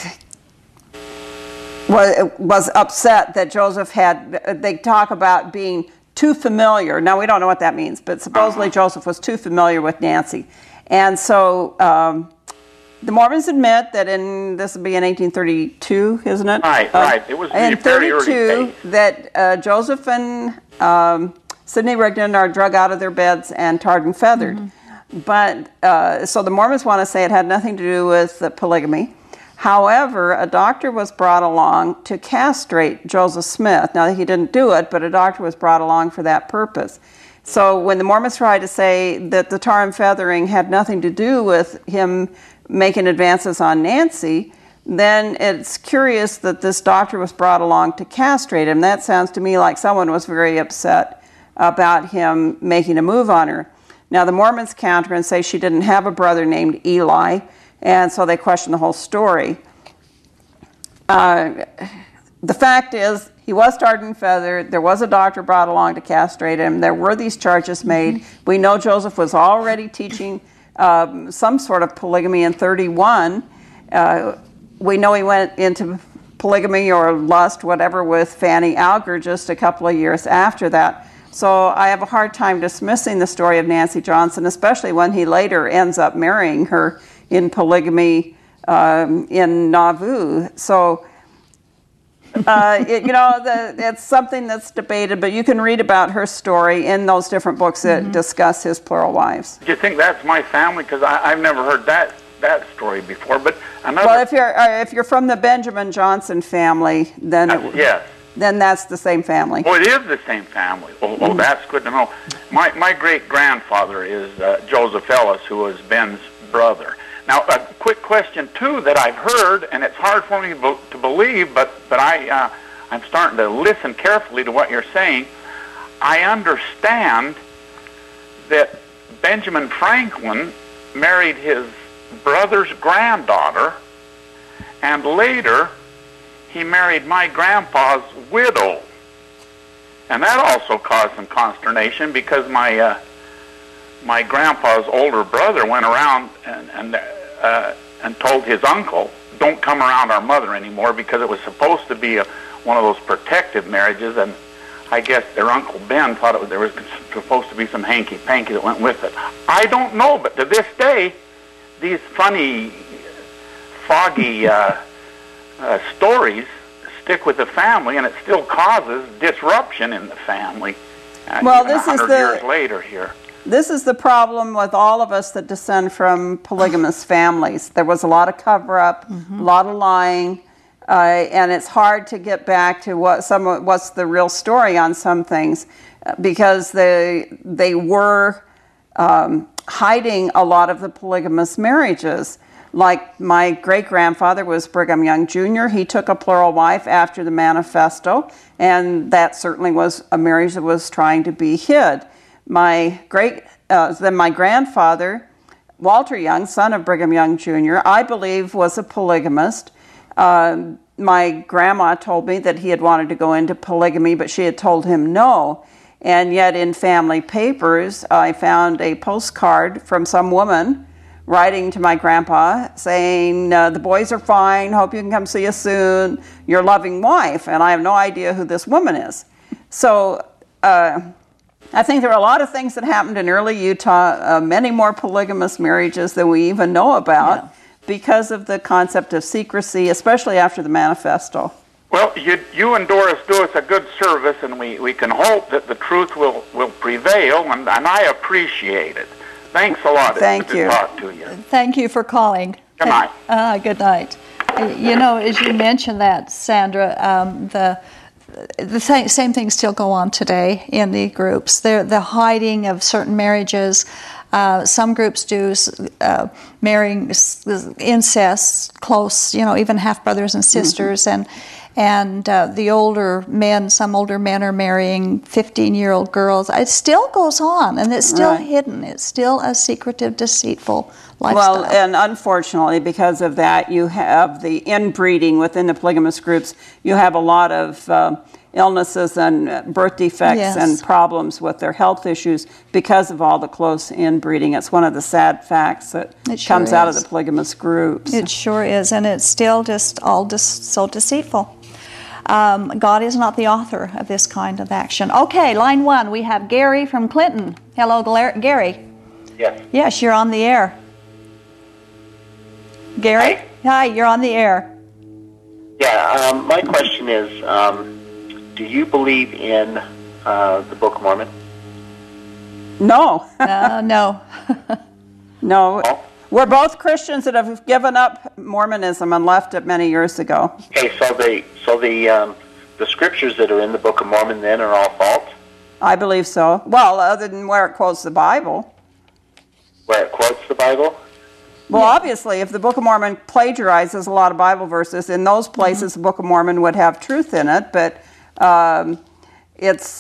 was, was upset that Joseph had, they talk about being too familiar. Now, we don't know what that means, but supposedly uh-huh. Joseph was too familiar with Nancy. And so um, the Mormons admit that in, this would be in eighteen thirty-two, isn't it? Right, uh, right. It was in very early thirty-two days. that uh, Joseph and um, Sidney Rigdon are drug out of their beds and tarred and feathered. Mm-hmm. But, uh, so the Mormons want to say it had nothing to do with the polygamy. However, a doctor was brought along to castrate Joseph Smith. Now, he didn't do it, but a doctor was brought along for that purpose. So when the Mormons tried to say that the tar and feathering had nothing to do with him making advances on Nancy, then it's curious that this doctor was brought along to castrate him. That sounds to me like someone was very upset about him making a move on her. Now, the Mormons counter and say she didn't have a brother named Eli, and so they question the whole story. Uh, the fact is, he was tarred and feathered. There was a doctor brought along to castrate him. There were these charges made. Mm-hmm. We know Joseph was already teaching um, some sort of polygamy in thirty-one. Uh, we know he went into polygamy or lust, whatever, with Fanny Alger just a couple of years after that. So I have a hard time dismissing the story of Nancy Johnson, especially when he later ends up marrying her in polygamy um, in Nauvoo. So, uh, it, you know, the, it's something that's debated, but you can read about her story in those different books that mm-hmm. discuss his plural wives. Do you think that's my family? Because I've never heard that that story before. But another. Well, if you're uh, if you're from the Benjamin Johnson family, then it, yes. then that's the same family. Oh, it is the same family. Oh, oh that's good to know. My my great grandfather is uh, Joseph Ellis, who was Ben's brother. Now, a quick question too that I've heard, and it's hard for me to believe, but but I uh, I'm starting to listen carefully to what you're saying. I understand that Benjamin Franklin married his brother's granddaughter, and later he married my grandpa's widow, and that also caused some consternation because my uh, my grandpa's older brother went around and and uh, and told his uncle, "Don't come around our mother anymore," because it was supposed to be a, one of those protective marriages, and I guess their Uncle Ben thought it was, there was supposed to be some hanky-panky that went with it. I don't know, but to this day, these funny, foggy uh, uh, stories stick with the family, and it still causes disruption in the family. Uh, well, even this is the years later here. This is the problem with all of us that descend from polygamous families. There was a lot of cover-up, mm-hmm. a lot of lying, uh, and it's hard to get back to what some what's the real story on some things, because they they were um, hiding a lot of the polygamous marriages. Like my great-grandfather was Brigham Young Junior He took a plural wife after the Manifesto, and that certainly was a marriage that was trying to be hid. My great, uh, then my grandfather, Walter Young, son of Brigham Young Junior, I believe was a polygamist. Uh, my grandma told me that he had wanted to go into polygamy, but she had told him no. And yet in family papers, I found a postcard from some woman writing to my grandpa saying, uh, the boys are fine, hope you can come see us soon, your loving wife. And I have no idea who this woman is. So uh, I think there are a lot of things that happened in early Utah, uh, many more polygamous marriages than we even know about, yeah. because of the concept of secrecy, especially after the Manifesto. Well, you, you and Doris do us a good service, and we, we can hope that the truth will, will prevail, and, and I appreciate it. Thanks a lot. Thank it's good you. to talk to you. Thank you for calling. Good night. Uh, good night. You know, as you mentioned that, Sandra, um, the the same, same things still go on today in the groups. They're, the hiding of certain marriages. Uh, some groups do uh, marrying incest, close, you know, even half brothers and sisters, mm-hmm. and and uh, the older men, some older men are marrying fifteen-year-old girls. It still goes on, and it's still right. hidden. It's still a secretive, deceitful lifestyle. Well, and unfortunately, because of that, you have the inbreeding within the polygamous groups. You have a lot of uh, illnesses and birth defects yes. and problems with their health issues because of all the close inbreeding. It's one of the sad facts that it sure comes is. out of the polygamous groups. It sure is, and it's still just all just so deceitful. Um, God is not the author of this kind of action. Okay, line one, we have Gary from Clinton. Hello, Gary. Yes. Yes, you're on the air. Gary? Hi. Hi, you're on the air. Yeah, um, my question is, um, do you believe in uh, the Book of Mormon? No. uh, no. no. Oh. We're both Christians that have given up Mormonism and left it many years ago. Okay, so the so the um, the scriptures that are in the Book of Mormon then are all false? I believe so. Well, other than where it quotes the Bible. Where it quotes the Bible? Well, yeah. Obviously, if the Book of Mormon plagiarizes a lot of Bible verses, in those places mm-hmm. the Book of Mormon would have truth in it, but um, it's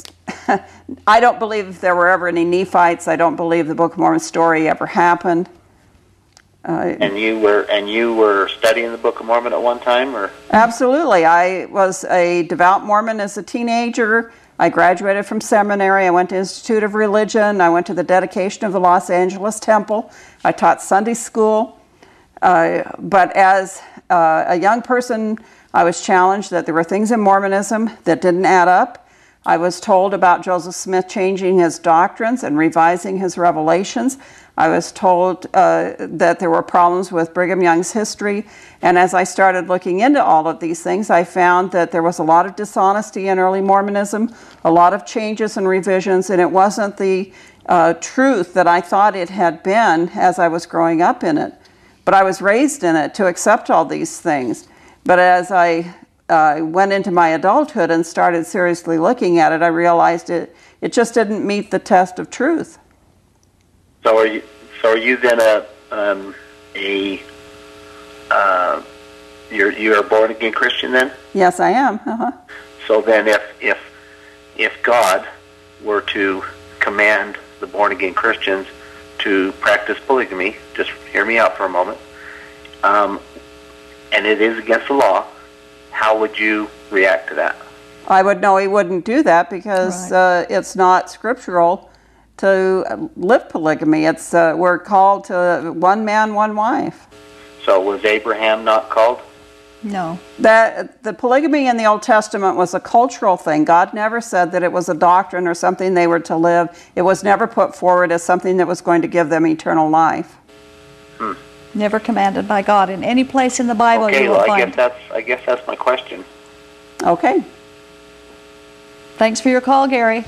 I don't believe there were ever any Nephites. I don't believe the Book of Mormon story ever happened. Uh, and you were and you were studying the Book of Mormon at one time, or? Absolutely. I was a devout Mormon as a teenager. I graduated from seminary. I went to Institute of Religion. I went to the dedication of the Los Angeles Temple. I taught Sunday school. Uh, but as uh, a young person, I was challenged that there were things in Mormonism that didn't add up. I was told about Joseph Smith changing his doctrines and revising his revelations. I was told uh, that there were problems with Brigham Young's history. And as I started looking into all of these things, I found that there was a lot of dishonesty in early Mormonism, a lot of changes and revisions, and it wasn't the uh, truth that I thought it had been as I was growing up in it. But I was raised in it to accept all these things. But as I uh, went into my adulthood and started seriously looking at it, I realized it, it just didn't meet the test of truth. So are you? So are you then a um, a uh, you're you're a born again Christian then? Yes, I am. Uh-huh. So then, if if if God were to command the born again Christians to practice polygamy, just hear me out for a moment, um, and it is against the law, how would you react to that? I would know he wouldn't do that because right. uh, it's not scriptural to live polygamy. It's uh, we're called to one man, one wife. So was Abraham not called? No. That the polygamy in the Old Testament was a cultural thing. God never said that it was a doctrine or something they were to live. It was never put forward as something that was going to give them eternal life. Hmm. Never commanded by God in any place in the Bible. Okay, you will well, I find. guess that's I guess that's my question. Okay. Thanks for your call, Gary.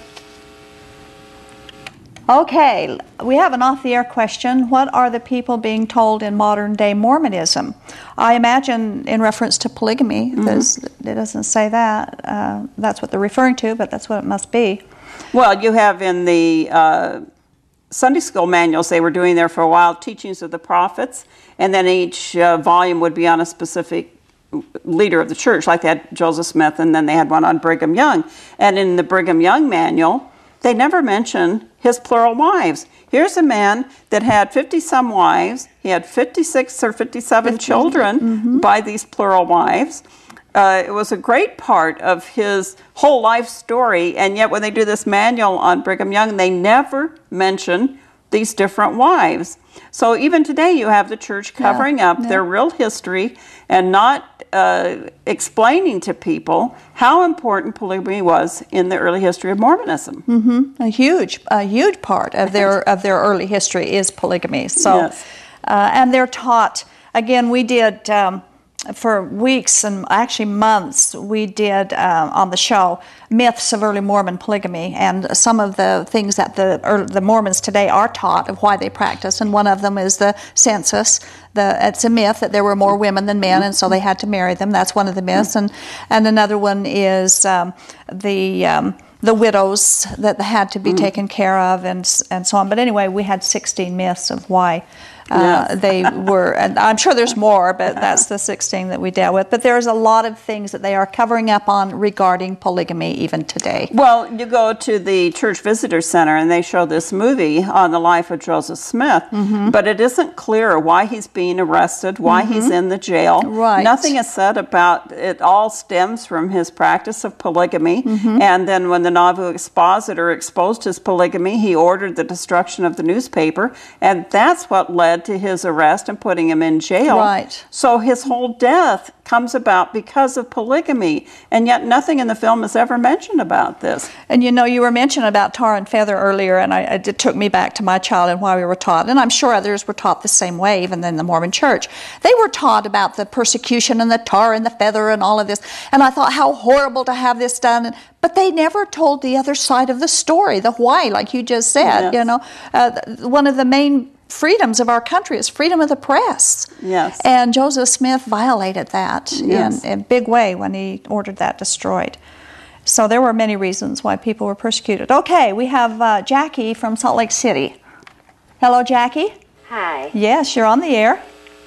Okay, we have an off-the-air question. What are the people being told in modern-day Mormonism? I imagine in reference to polygamy. Mm-hmm. It doesn't say that. Uh, that's what they're referring to, but that's what it must be. Well, you have in the uh, Sunday school manuals they were doing there for a while, teachings of the prophets, and then each uh, volume would be on a specific leader of the church, like they had Joseph Smith, and then they had one on Brigham Young. And in the Brigham Young manual, they never mention his plural wives. Here's a man that had fifty-some wives. He had fifty-six or fifty-seven fifty children mm-hmm. by these plural wives. Uh, it was a great part of his whole life story, and yet when they do this manual on Brigham Young, they never mention these different wives. So even today you have the church covering yeah, up yeah. their real history and not uh, explaining to people how important polygamy was in the early history of Mormonism. Mm-hmm. A huge, a huge part of their of their early history is polygamy. So, yes. uh, and they're taught. Again, we did. Um, For weeks and actually months, we did uh, on the show myths of early Mormon polygamy and some of the things that the er, the Mormons today are taught of why they practice. And one of them is the census. The it's a myth that there were more women than men, and so they had to marry them. That's one of the myths. And and another one is um, the um, the widows that had to be mm. taken care of, and and so on. But anyway, we had sixteen myths of why. Uh, yes. They were, and I'm sure there's more, but that's the sixteen that we dealt with. But there's a lot of things that they are covering up on regarding polygamy even today. Well, you go to the Church Visitor Center and they show this movie on the life of Joseph Smith, mm-hmm. but it isn't clear why he's being arrested, why mm-hmm. he's in the jail. Right. Nothing is said about it. All stems from his practice of polygamy, mm-hmm. and then when the Nauvoo expositor exposed his polygamy, he ordered the destruction of the newspaper, and that's what led to his arrest and putting him in jail. Right. So his whole death comes about because of polygamy, and yet nothing in the film is ever mentioned about this. And you know, you were mentioning about tar and feather earlier, and I, it took me back to my childhood and why we were taught, and I'm sure others were taught the same way, even in the Mormon church. They were taught about the persecution and the tar and the feather and all of this, and I thought how horrible to have this done, but they never told the other side of the story, the why, like you just said. Yes. You know, uh, one of the main freedoms of our country is freedom of the press. Yes. And Joseph Smith violated that yes. in, in a big way when he ordered that destroyed. So there were many reasons why people were persecuted. Okay, we have uh, Jackie from Salt Lake City. Hello, Jackie. Hi. Yes, you're on the air.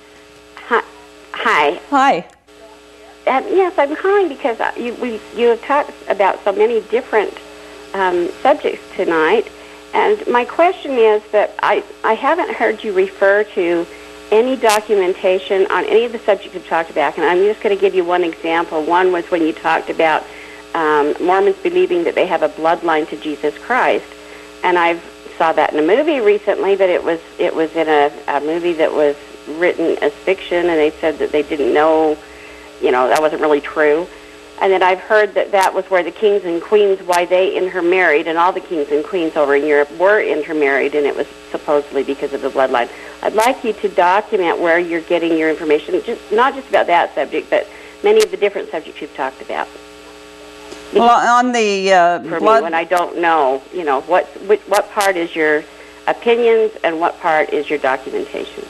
Hi. Hi. Hi. Um, yes, I'm calling because you we, you have talked about so many different um, subjects tonight. And my question is that I, I haven't heard you refer to any documentation on any of the subjects you've talked about. And I'm just going to give you one example. One was when you talked about um, Mormons believing that they have a bloodline to Jesus Christ. And I saw that in a movie recently, but it was it was in a, a movie that was written as fiction, and they said that they didn't know, you know, that wasn't really true. And then I've heard that that was where the kings and queens, why they intermarried, and all the kings and queens over in Europe were intermarried, and it was supposedly because of the bloodline. I'd like you to document where you're getting your information, just not just about that subject, but many of the different subjects you've talked about. Well, on the uh, for blood... me, when I don't know, you know, what, what what part is your opinions and what part is your documentation?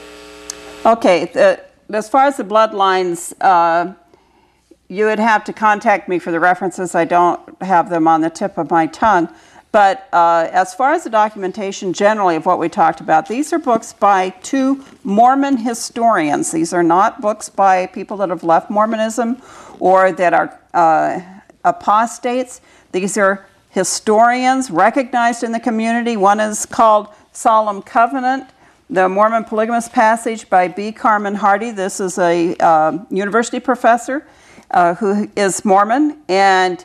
Okay, the, as far as the bloodlines, uh, you would have to contact me for the references. I don't have them on the tip of my tongue. But uh, as far as the documentation generally of what we talked about, these are books by two Mormon historians. These are not books by people that have left Mormonism or that are uh, apostates. These are historians recognized in the community. One is called Solemn Covenant, The Mormon Polygamous Passage by B. Carmen Hardy. This is a uh, university professor Uh, who is Mormon, and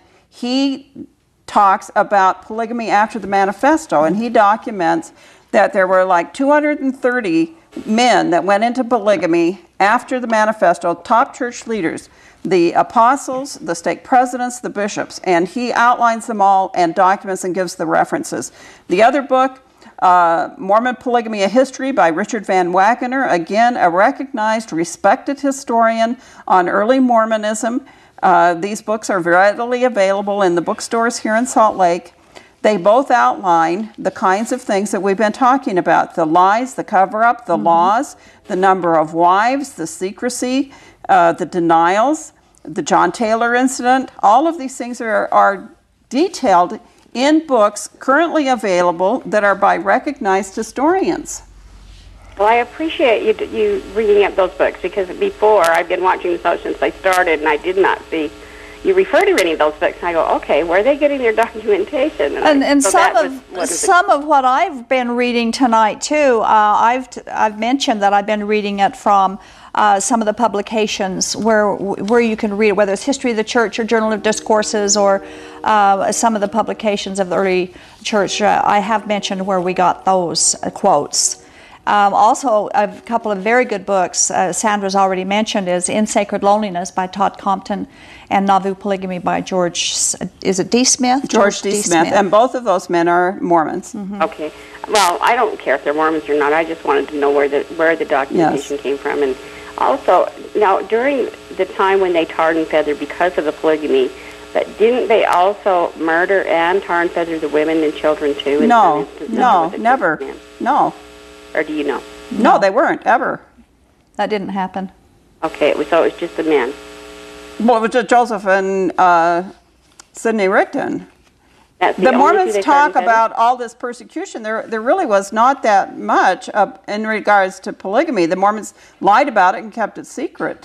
he talks about polygamy after the manifesto, and he documents that there were like two hundred thirty men that went into polygamy after the manifesto, top church leaders, the apostles, the stake presidents, the bishops, and he outlines them all and documents and gives the references. The other book, Uh, Mormon Polygamy, A History by Richard Van Waggoner, again, a recognized, respected historian on early Mormonism. Uh, these books are readily available in the bookstores here in Salt Lake. They both outline the kinds of things that we've been talking about, the lies, the cover-up, the mm-hmm. laws, the number of wives, the secrecy, uh, the denials, the John Taylor incident. All of these things are, are detailed in books currently available that are by recognized historians. Well, I appreciate you you reading up those books, because before I've been watching the show since I started, and I did not see you refer to any of those books. And I go, okay, where are they getting their documentation? And, and, I, and so some of was, some of what I've been reading tonight too. Uh, I've t- I've mentioned that I've been reading it from Uh, some of the publications where where you can read it, whether it's History of the Church or Journal of Discourses or uh, some of the publications of the early church. Uh, I have mentioned where we got those uh, quotes. Um, also, a couple of very good books uh, Sandra's already mentioned is In Sacred Loneliness by Todd Compton and Nauvoo Polygamy by George, is it D. Smith? George, George D. D. Smith. Smith. And both of those men are Mormons. Mm-hmm. Okay. Well, I don't care if they're Mormons or not. I just wanted to know where the where the documentation yes. came from. And also, now, during the time when they tarred and feathered because of the polygamy, but didn't they also murder and tar and feather the women and children, too? No, no, never. No. Or do you know? No, they weren't, ever. That didn't happen. Okay, it was, so it was just the men. Well, it was just Joseph and uh, Sidney Rigdon. That's the the Mormons talk about all this persecution. There, there really was not that much uh, in regards to polygamy. The Mormons lied about it and kept it secret.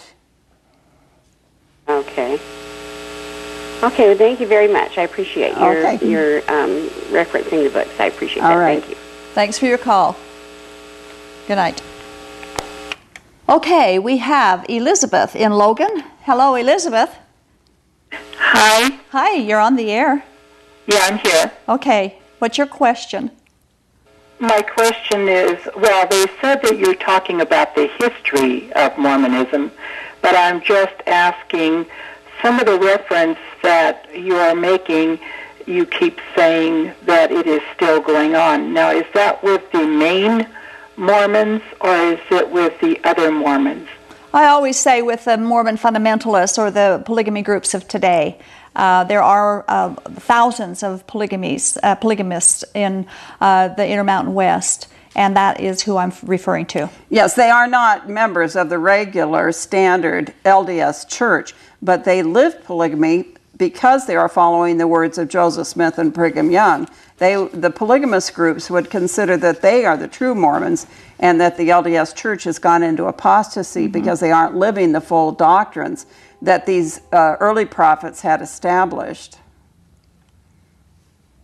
Okay. Okay, well, thank you very much. I appreciate your okay. your um, referencing the books. I appreciate all that. Right. Thank you. Thanks for your call. Good night. Okay, we have Elizabeth in Logan. Hello, Elizabeth. Hi. Hi, you're on the air. Yeah, I'm here. Okay, what's your question? My question is, well, they said that you're talking about the history of Mormonism, but I'm just asking, some of the reference that you are making, you keep saying that it is still going on. Now, is that with the main Mormons, or is it with the other Mormons? I always say with the Mormon fundamentalists or the polygamy groups of today. Uh, there are uh, thousands of polygamies, uh, polygamists in uh, the Intermountain West, and that is who I'm referring to. Yes, they are not members of the regular standard L D S church, but they live polygamy because they are following the words of Joseph Smith and Brigham Young. They, the polygamous groups would consider that they are the true Mormons and that the L D S church has gone into apostasy mm-hmm. because they aren't living the full doctrines that these uh, early prophets had established.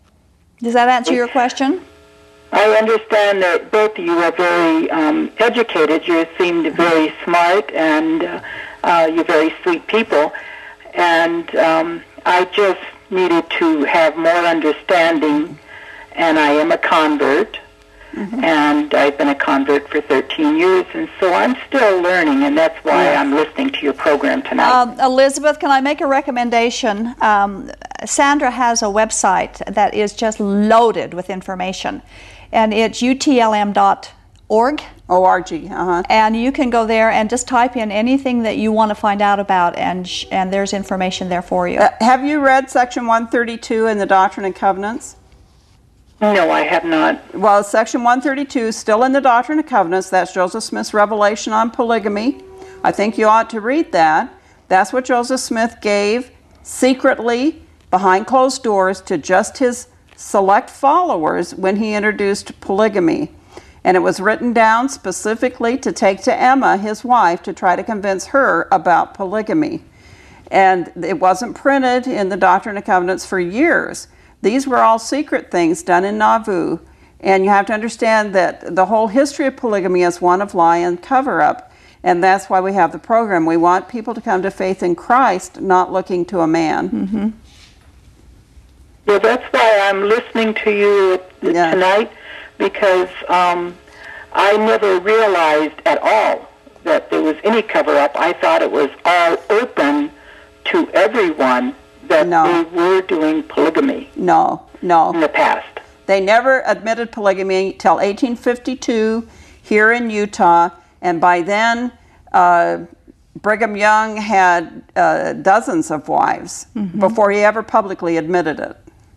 Does that answer your question? I understand that both of you are very um, educated. You seem very smart, and uh, uh, you're very sweet people. And um, I just needed to have more understanding, and I am a convert, mm-hmm. and I've been a convert for thirteen years, and so I'm still learning, and that's why yes. I'm listening to your program tonight. Um, Elizabeth, can I make a recommendation? Um, Sandra has a website that is just loaded with information, and it's U T L M dot org. O R G, uh-huh. And you can go there and just type in anything that you want to find out about, and sh- and there's information there for you. Uh, have you read Section one thirty-two in the Doctrine and Covenants? No, I have not. Well, Section one thirty-two is still in the Doctrine and Covenants. That's Joseph Smith's revelation on polygamy. I think you ought to read that. That's what Joseph Smith gave secretly, behind closed doors, to just his select followers when he introduced polygamy. And it was written down specifically to take to Emma, his wife, to try to convince her about polygamy. And it wasn't printed in the Doctrine and Covenants for years. These were all secret things done in Nauvoo. And you have to understand that the whole history of polygamy is one of lie and cover-up. And that's why we have the program. We want people to come to faith in Christ, not looking to a man. Mm-hmm. Well, that's why I'm listening to you yeah. tonight, because um, I never realized at all that there was any cover-up. I thought it was all open to everyone that no. they were doing polygamy. No, no. In the past. They never admitted polygamy till eighteen fifty-two here in Utah, and by then uh, Brigham Young had uh, dozens of wives mm-hmm. before he ever publicly admitted it.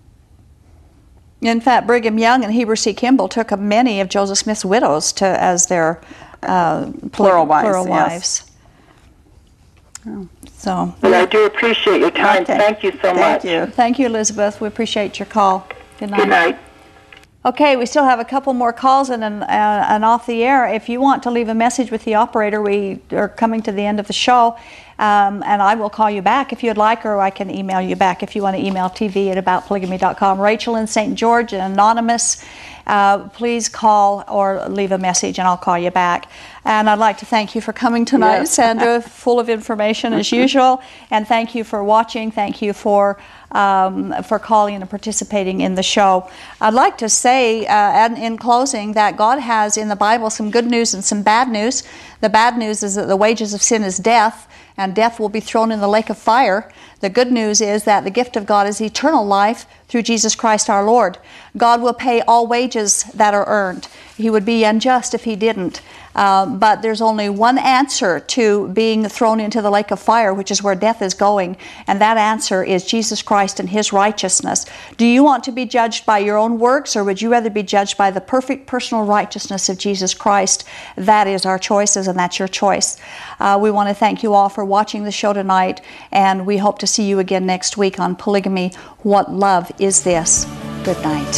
In fact, Brigham Young and Heber C. Kimball took many of Joseph Smith's widows to as their uh, plural wives. Plural yes. wives. Oh. So. Well, I do appreciate your time. Okay. Thank you so Thank much. Thank you. Thank you, Elizabeth. We appreciate your call. Good night. Good night. Okay, we still have a couple more calls and an, uh, and off the air. If you want to leave a message with the operator, we are coming to the end of the show, um, and I will call you back if you'd like, or I can email you back if you want to email T V at about polygamy dot com. Rachel in Saint George, anonymous, uh, please call or leave a message, and I'll call you back. And I'd like to thank you for coming tonight, yes. Sandra, full of information as usual, and thank you for watching. Thank you for Um, for calling and participating in the show. I'd like to say uh, in closing that God has in the Bible some good news and some bad news. The bad news is that the wages of sin is death, and death will be thrown in the lake of fire. The good news is that the gift of God is eternal life through Jesus Christ our Lord. God will pay all wages that are earned. He would be unjust if He didn't. Um, but there's only one answer to being thrown into the lake of fire, which is where death is going, and that answer is Jesus Christ and His righteousness. Do you want to be judged by your own works, or would you rather be judged by the perfect personal righteousness of Jesus Christ? That is our choices, and that's your choice. Uh, we want to thank you all for watching the show tonight, and we hope to see you again next week on Polygamy, What Love Is This? Good night.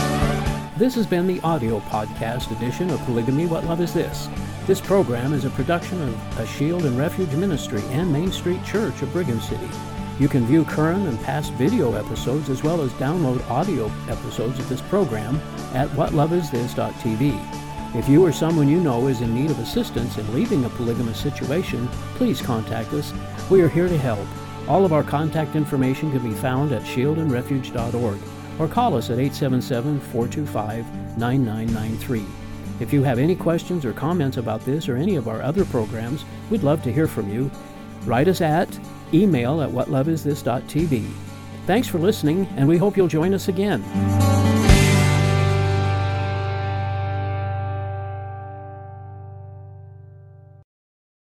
This has been the audio podcast edition of Polygamy, What Love Is This? This program is a production of a Shield and Refuge Ministry and Main Street Church of Brigham City. You can view current and past video episodes as well as download audio episodes of this program at what love is this dot t v. If you or someone you know is in need of assistance in leaving a polygamous situation, please contact us. We are here to help. All of our contact information can be found at shield and refuge dot org. or call us at eight seven seven, four two five, nine nine nine three. If you have any questions or comments about this or any of our other programs, we'd love to hear from you. Write us at email at what love is this dot t v. Thanks for listening, and we hope you'll join us again.